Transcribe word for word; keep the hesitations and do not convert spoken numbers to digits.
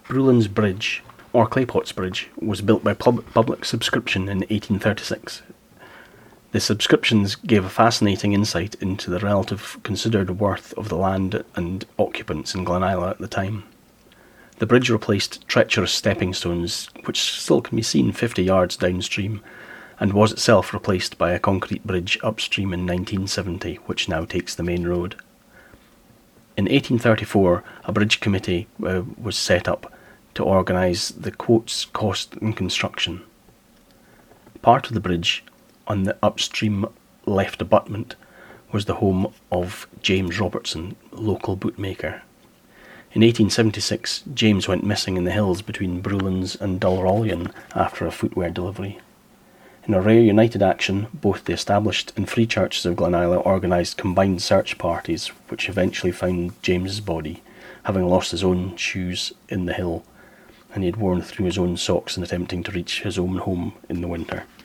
Brewlands Bridge, or Claypots Bridge, was built by pub- public subscription in eighteen thirty-six. The subscriptions gave a fascinating insight into the relative considered worth of the land and occupants in Glenisla at the time. The bridge replaced treacherous stepping stones, which still can be seen fifty yards downstream, and was itself replaced by a concrete bridge upstream in nineteen seventy, which now takes the main road. In eighteen thirty-four, a bridge committee uh, was set up to organise the quotes, cost and construction. Part of the bridge, on the upstream left abutment, was the home of James Robertson, local bootmaker. In eighteen seventy-six, James went missing in the hills between Brewlands and Dulrollion after a footwear delivery. In a rare united action, both the established and free churches of Glenisla organised combined search parties, which eventually found James's body, having lost his own shoes in the hill, and he had worn through his own socks in attempting to reach his own home in the winter.